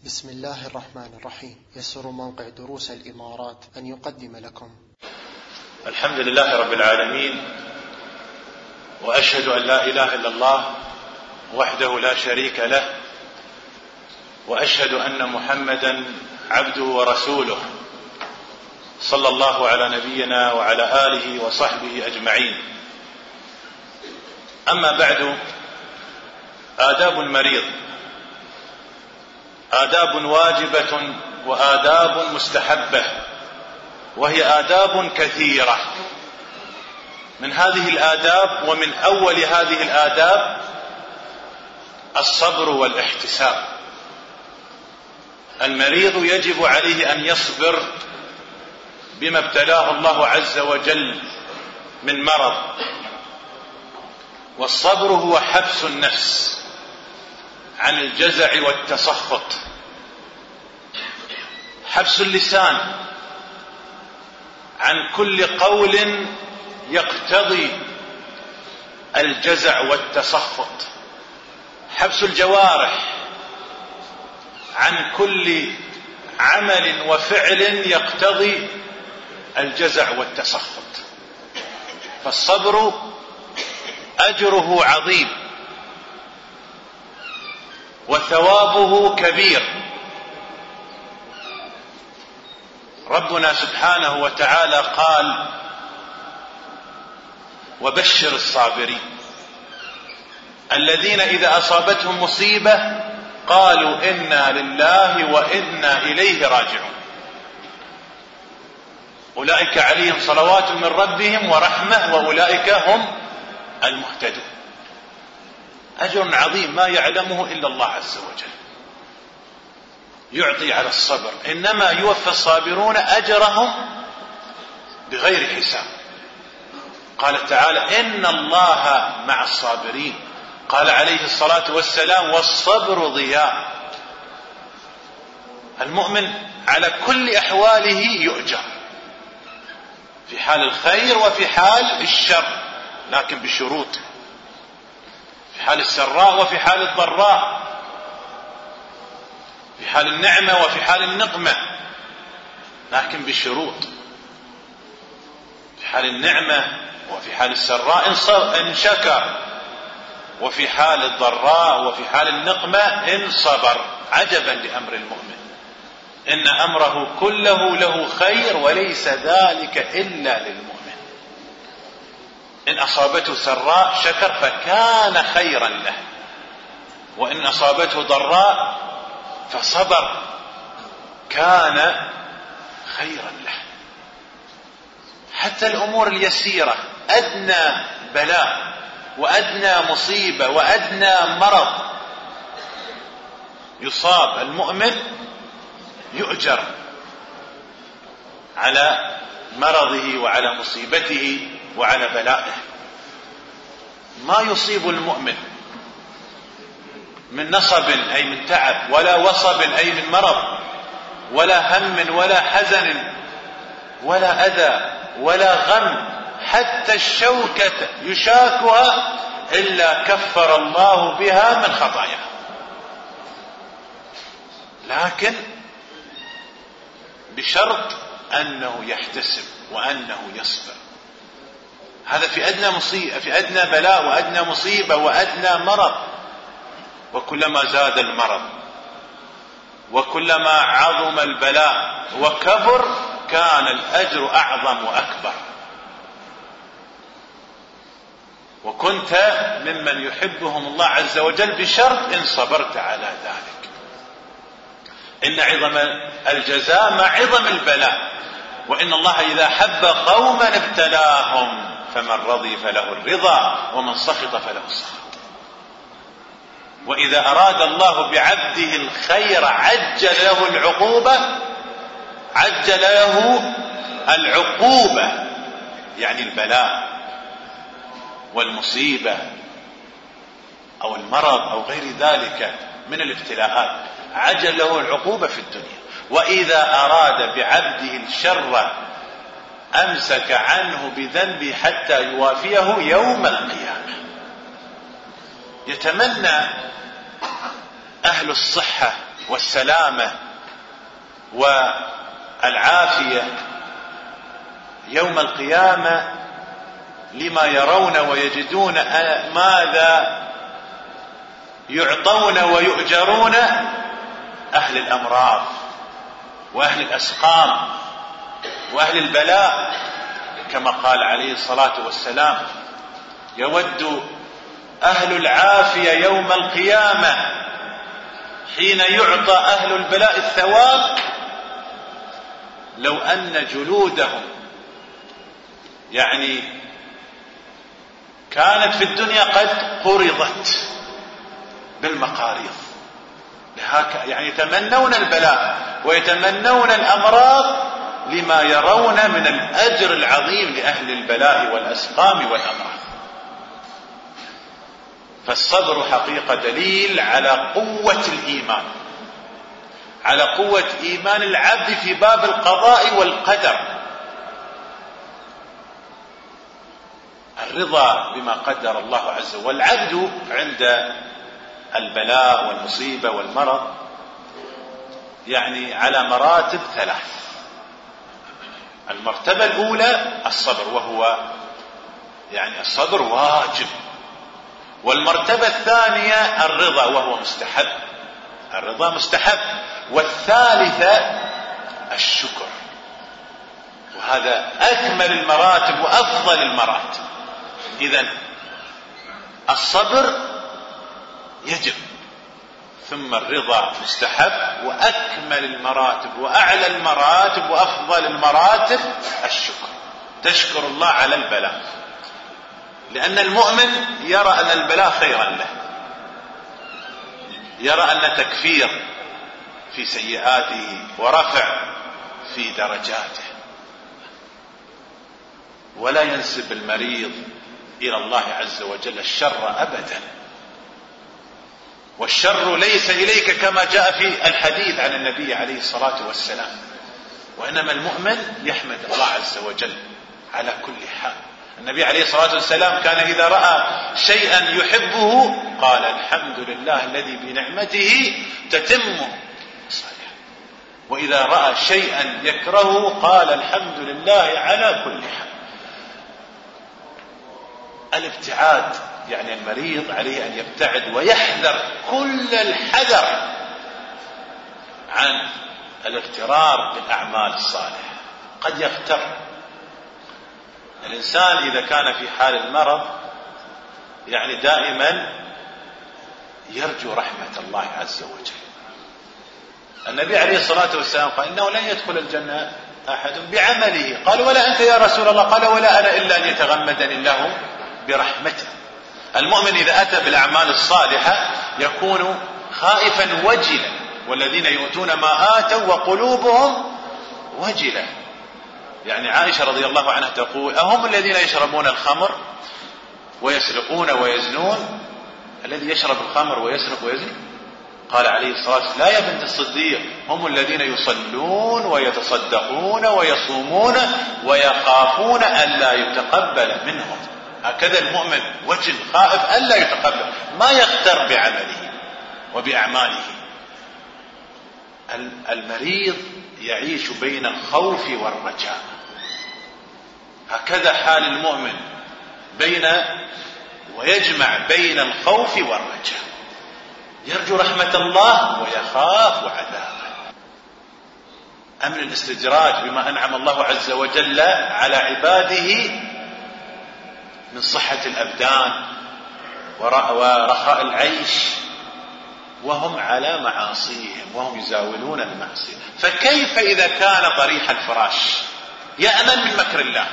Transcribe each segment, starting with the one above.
بسم الله الرحمن الرحيم. يسر موقع دروس الإمارات أن يقدم لكم الحمد لله رب العالمين، وأشهد أن لا إله إلا الله وحده لا شريك له، وأشهد أن محمدا عبده ورسوله، صلى الله على نبينا وعلى آله وصحبه أجمعين. أما بعد، آداب المريض آداب واجبة وآداب مستحبة، وهي آداب كثيرة. من هذه الآداب ومن أول هذه الآداب الصبر والاحتساب. المريض يجب عليه أن يصبر بما ابتلاه الله عز وجل من مرض، والصبر هو حبس النفس عن الجزع والتسخط، حبس اللسان عن كل قول يقتضي الجزع والتسخط، حبس الجوارح عن كل عمل وفعل يقتضي الجزع والتسخط. فالصبر أجره عظيم وثوابه كبير. ربنا سبحانه وتعالى قال: وبشر الصابرين الذين إذا أصابتهم مصيبة قالوا إنا لله وإنا إليه راجعون، أولئك عليهم صلوات من ربهم ورحمة وأولئك هم المهتدون. أجر عظيم ما يعلمه إلا الله عز وجل، يعطي على الصبر، إنما يوفى الصابرون أجرهم بغير حساب. قال تعالى: إن الله مع الصابرين. قال عليه الصلاة والسلام: والصبر ضياء. المؤمن على كل أحواله يؤجر، في حال الخير وفي حال الشر، لكن بشروط، في حال السراء وفي حال الضراء، في حال النعمة وفي حال النقمة، لكن بشروط. في حال النعمة وفي حال السراء إن شكر، وفي حال الضراء وفي حال النقمة إن صبر. عجبا لأمر المؤمن، إن أمره كله له خير وليس ذلك إلا للمؤمن. إن أصابته سراء شكر فكان خيرا له، وإن أصابته ضراء فصبر كان خيرا له. حتى الأمور اليسيرة، أدنى بلاء وأدنى مصيبة وأدنى مرض يصاب المؤمن يؤجر على مرضه وعلى مصيبته وعلى بلائه. ما يصيب المؤمن من نصب أي من تعب، ولا وصب أي من مرض، ولا هم ولا حزن ولا أذى ولا غم، حتى الشوكة يشاكها إلا كفر الله بها من خطاياه، لكن بشرط أنه يحتسب وأنه يصبر. هذا في أدنى مصيبة، في أدنى بلاء وأدنى مصيبة وأدنى مرض. وكلما زاد المرض وكلما عظم البلاء وكبر كان الأجر أعظم وأكبر. وكنت ممن يحبهم الله عز وجل بشرط إن صبرت على ذلك. إن عظم الجزاء مع عظم البلاء، وإن الله إذا حب قوما ابتلاهم فمن رضي فله الرضا ومن سخط فله السخط. وإذا أراد الله بعبده الخير عجل له العقوبة، عجل له العقوبة يعني البلاء والمصيبة أو المرض أو غير ذلك من الابتلاءات، عجل له العقوبة في الدنيا. وإذا أراد بعبده الشر أمسك عنه بذنبه حتى يوافيه يوم القيامة. يتمنى أهل الصحة والسلامة والعافية يوم القيامة لما يرون ويجدون ماذا يعطون ويؤجرون أهل الأمراض وأهل الأسقام وأهل البلاء، كما قال عليه الصلاة والسلام: يود أهل العافية يوم القيامة حين يعطى أهل البلاء الثواب لو أن جلودهم يعني كانت في الدنيا قد قرضت بالمقاريض، يعني يتمنون البلاء ويتمنون الأمراض لما يرون من الأجر العظيم لأهل البلاء والأسقام والأمراض. فالصبر حقيقة دليل على قوة الإيمان، على قوة إيمان العبد في باب القضاء والقدر. الرضا بما قدر الله عز وجل. والعبد عند البلاء والمصيبة والمرض يعني على مراتب ثلاث. المرتبة الأولى الصبر، وهو يعني الصبر واجب. والمرتبة الثانية الرضا، وهو مستحب، الرضا مستحب. والثالثة الشكر، وهذا أكمل المراتب وأفضل المراتب. إذن الصبر يجب، ثم الرضا مستحب، وأكمل المراتب وأعلى المراتب وأفضل المراتب الشكر. تشكر الله على البلاء، لأن المؤمن يرى أن البلاء خيرا له، يرى أن تكفير في سيئاته ورفع في درجاته، ولا ينسب المريض إلى الله عز وجل الشر أبدا. والشر ليس إليك كما جاء في الحديث عن النبي عليه الصلاة والسلام، وإنما المؤمن يحمد الله عز وجل على كل حال. النبي عليه الصلاة والسلام كان إذا رأى شيئا يحبه قال: الحمد لله الذي بنعمته تتم الصالحات. وإذا رأى شيئا يكرهه قال: الحمد لله على كل حال. الابتعاد يعني المريض عليه أن يبتعد ويحذر كل الحذر عن الاغترار بالأعمال الصالحة. قد يغتر الإنسان إذا كان في حال المرض، يعني دائما يرجو رحمة الله عز وجل. النبي عليه الصلاة والسلام قال: إنه لن يدخل الجنة أحد بعمله. قال: ولا أنت يا رسول الله؟ قال: ولا أنا إلا أن يتغمدني الله برحمته. المؤمن إذا أتى بالأعمال الصالحة يكون خائفا وجلا، والذين يؤتون ما آتوا وقلوبهم وجلة. يعني عائشة رضي الله عنها تقول: أهم الذين يشربون الخمر ويسرقون ويزنون؟ الذي يشرب الخمر ويسرق ويزني؟ قال عليه الصلاة والسلام: لا يا بنت الصديق، هم الذين يصلون ويتصدقون ويصومون ويخافون ألا يتقبل منهم. هكذا المؤمن وجل خائف ألا يتقبل، ما يغتر بعمله وبأعماله. المريض يعيش بين الخوف والرجاء، هكذا حال المؤمن، ويجمع بين الخوف والرجاء، يرجو رحمة الله ويخاف عذابه. أمن الاستدراج بما أنعم الله عز وجل على عباده من صحة الأبدان ورخاء العيش، وهم على معاصيهم وهم يزاولون المعصية. فكيف إذا كان طريح الفراش يأمن من مكر الله؟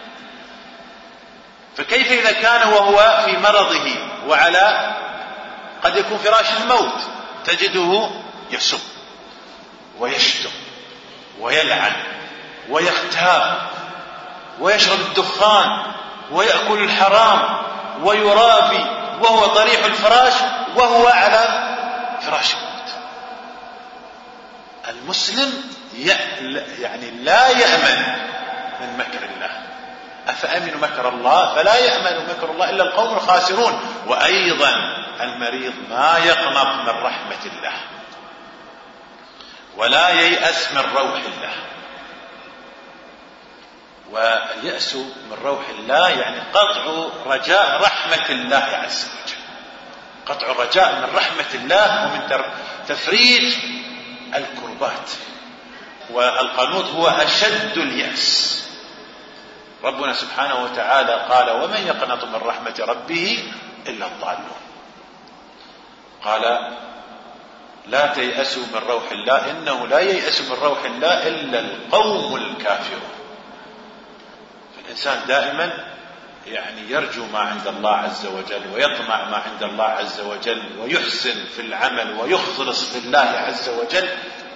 فكيف إذا كان وهو في مرضه وعلى قد يكون فراش الموت تجده يسب ويشتم ويلعن ويغتاب ويشرب الدخان ويأكل الحرام ويرابي، وهو طريح الفراش وهو على فراش الموت. المسلم يعني لا يأمن من مكر الله. أفأمنوا مكر الله؟ فلا يأمن مكر الله إلا القوم الخاسرون. وأيضا المريض ما يقنط من رحمة الله، ولا ييأس من روح الله. واليأس من روح الله يعني قطع رجاء رحمة الله عز وجل، قطع الرجاء من رحمة الله ومن تفريج الكربات. والقنوط هو أشد اليأس. ربنا سبحانه وتعالى قال: ومن يقنط من رحمة ربه إلا الضالون. قال: لا تيأسوا من روح الله إنه لا ييأس من روح الله إلا القوم الكافرون. فالإنسان دائما يعني يرجو ما عند الله عز وجل ويطمع ما عند الله عز وجل ويحسن في العمل ويخلص لله عز وجل،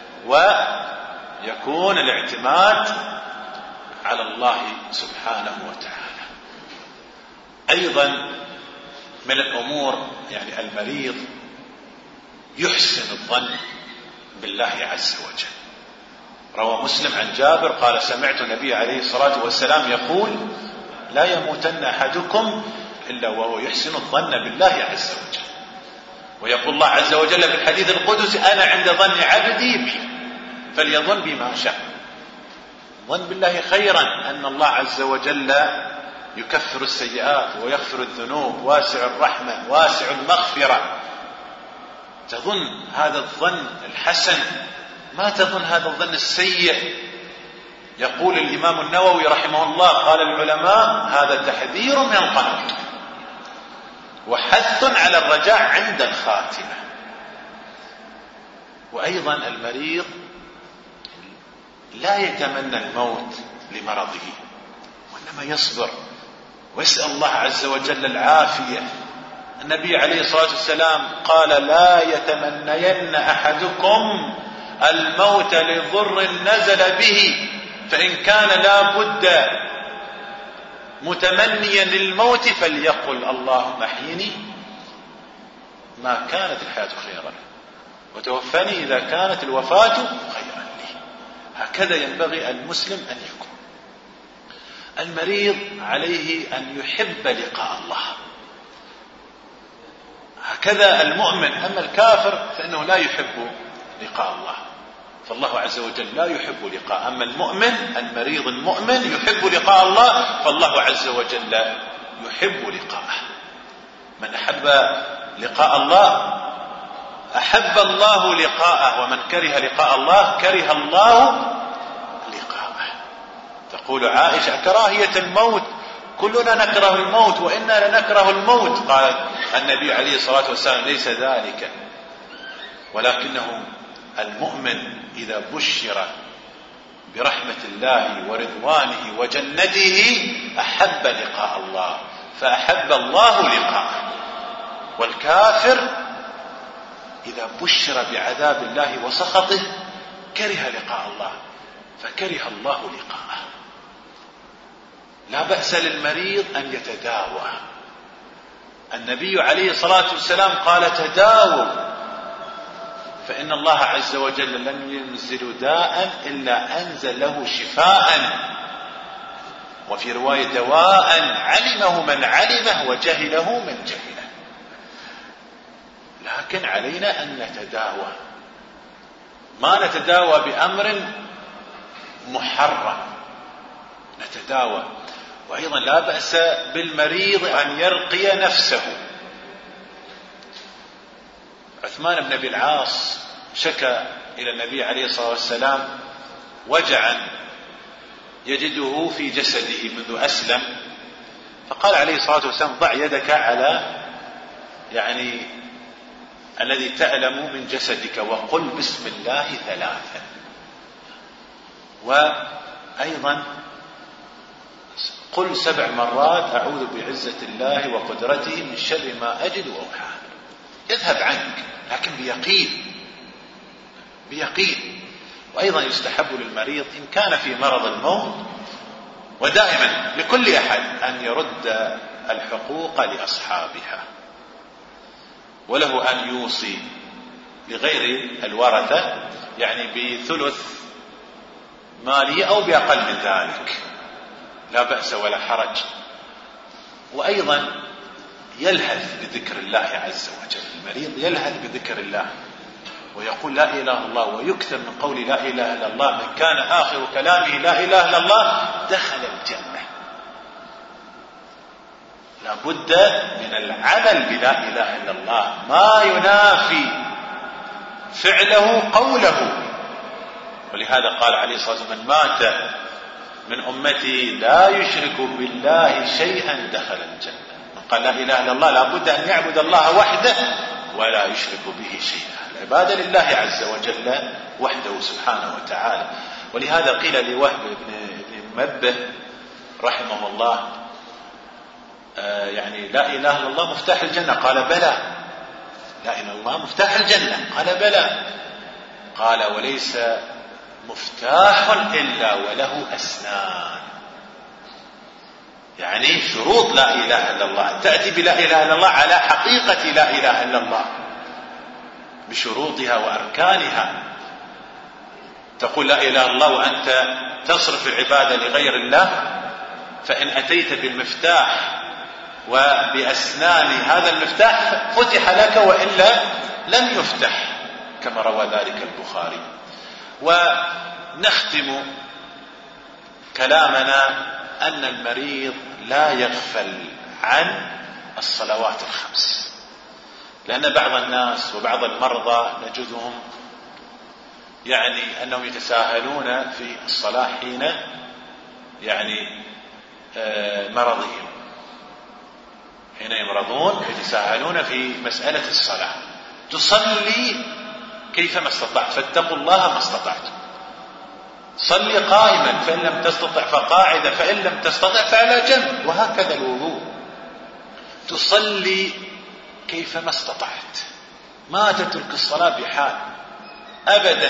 ويكون الاعتماد على الله سبحانه وتعالى. أيضا من الأمور يعني المريض يحسن الظن بالله عز وجل. روى مسلم عن جابر قال: سمعت النبي عليه الصلاة والسلام يقول: لا يموتن أحدكم إلا وهو يحسن الظن بالله عز وجل. ويقول الله عز وجل في الحديث القدسي: أنا عند ظن عبدي بي فليظن بما شاء. ظن بالله خيرا، أن الله عز وجل يكفر السيئات ويغفر الذنوب، واسع الرحمة واسع المغفرة. تظن هذا الظن الحسن، ما تظن هذا الظن السيء. يقول الإمام النووي رحمه الله: قال العلماء: هذا تحذير من القنوط وحث على الرجاء عند الخاتمة. وأيضا المريض لا يتمنى الموت لمرضه، وإنما يصبر ويسأل الله عز وجل العافية. النبي عليه الصلاة والسلام قال: لا يتمنين أحدكم الموت لضر نزل به، فإن كان لا بد متمنيا للموت فليقل: اللهم احيني ما كانت الحياة خيرا وتوفني إذا كانت الوفاة خيرا لي. هكذا ينبغي المسلم أن يكون. المريض عليه أن يحب لقاء الله، هكذا المؤمن. أما الكافر فإنه لا يحب لقاء الله، فالله عز وجل لا يحب لقاء. أما المؤمن المريض المؤمن يحب لقاء الله، فالله عز وجل يحب لقاءه. من أحب لقاء الله أحب الله لقاءه، ومن كره لقاء الله كره الله لقاءه. تقول عائشة: كراهية الموت، كلنا نكره الموت وإنا لنكره الموت. قال النبي عليه الصلاة والسلام: ليس ذلك، ولكنه المؤمن إذا بشر برحمة الله ورضوانه وجنته أحب لقاء الله، فأحب الله لقاءه. والكافر إذا بشر بعذاب الله وسخطه كره لقاء الله، فكره الله لقاءه. لا بأس للمريض أن يتداوى. النبي عليه الصلاة والسلام قال: تداووا، فإن الله عز وجل لم ينزل داء إلا أنزل له شفاء، وفي رواية دواء علمه من علمه وجهله من جهله. لكن علينا أن نتداوى، ما نتداوى بأمر محرم، نتداوى. وأيضا لا بأس بالمريض أن يرقي نفسه. عثمان بن أبي العاص شكى إلى النبي عليه الصلاة والسلام وجعا يجده في جسده منذ أسلم، فقال عليه الصلاة والسلام: ضع يدك على يعني الذي تألم من جسدك وقل بسم الله 3. وأيضا قل 7 مرات: أعوذ بعزة الله وقدرته من شر ما أجد وأحاذر. يذهب عنك، لكن بيقين. وأيضا يستحب للمريض إن كان في مرض الموت، ودائما لكل أحد، أن يرد الحقوق لأصحابها، وله أن يوصي لغير الورثة يعني بثلث ماله أو بأقل من ذلك، لا بأس ولا حرج. وأيضا يلهث بذكر الله عز وجل. المريض يلهث بذكر الله، ويقول لا إله إلا الله ويكتب من قول لا إله إلا الله من كان آخر كلامه لا إله إلا الله دخل الجنة. لا بد من العمل بلا إله إلا الله، ما ينافي فعله قوله. ولهذا قال عليه الصلاة والسلام من مات من أمتي لا يشرك بالله شيئا دخل الجنة. من قال لا إله إلا الله لا بد أن يعبد الله وحده ولا يشرك به شيئا. العبادة لله عز وجل وحده سبحانه وتعالى. ولهذا قيل لوهب بن منبه رحمه الله يعني لا إله إلا الله مفتاح الجنة. قال بلى. لا إله إلا الله مفتاح الجنة. قال بلى. قال وليس مفتاح إلا وله أسنان. يعني شروط لا إله إلا الله، تأتي بلا إله إلا الله على حقيقة لا إله إلا الله بشروطها وأركانها. تقول لا إله إلا الله وأنت تصرف العبادة لغير الله، فإن أتيت بالمفتاح وبأسنان هذا المفتاح فتح لك وإلا لم يفتح، كما روى ذلك البخاري. ونختم كلامنا أن المريض لا يغفل عن الصلوات الخمس، لأن بعض الناس وبعض المرضى نجدهم يعني أنهم يتساهلون في الصلاة حين يعني مرضهم، حين يمرضون يتساهلون في مسألة الصلاة. تصلي كيفما استطعت، فاتقوا الله ما استطعتم. صلي قائما فإن لم تستطع فقاعدا، فإن لم تستطع فعلى جنب، وهكذا الوضوء. تصلي كيفما استطعت، ما تترك الصلاة بحال أبدا.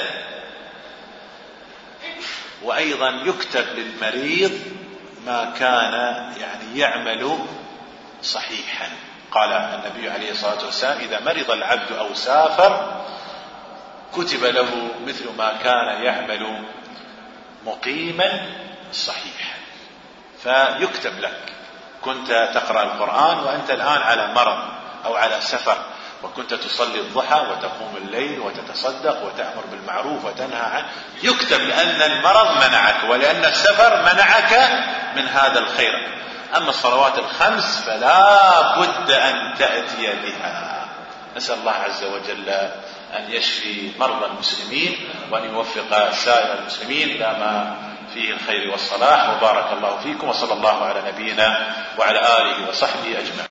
وأيضا يكتب للمريض ما كان يعني يعمل صحيحا. قال النبي عليه الصلاة والسلام إذا مرض العبد أو سافر كتب له مثل ما كان يعمل مقيما صحيحا. فيكتب لك كنت تقرأ القرآن وأنت الآن على مرض أو على سفر، وكنت تصلي الضحى وتقوم الليل وتتصدق وتأمر بالمعروف وتنهى عنه، يكتب لأن المرض منعك ولأن السفر منعك من هذا الخير. أما الصلوات الخمس فلا بد أن تأتي بها. نسأل الله عز وجل أن يشفي مرضى المسلمين وأن يوفق سائر المسلمين إلى ما فيه الخير والصلاح. وبارك الله فيكم، وصلى الله على نبينا وعلى آله وصحبه أجمعين.